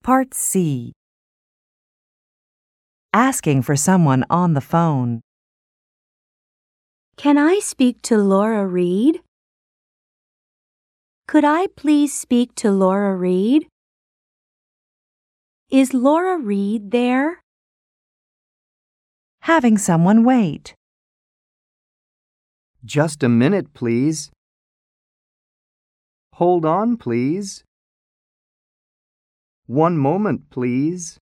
Part C. Asking for someone on the phone. Can I speak to Laura Reed? Could I please speak to Laura Reed? Is Laura Reed there? Having someone wait. Just a minute, please. Hold on, please. One moment, please.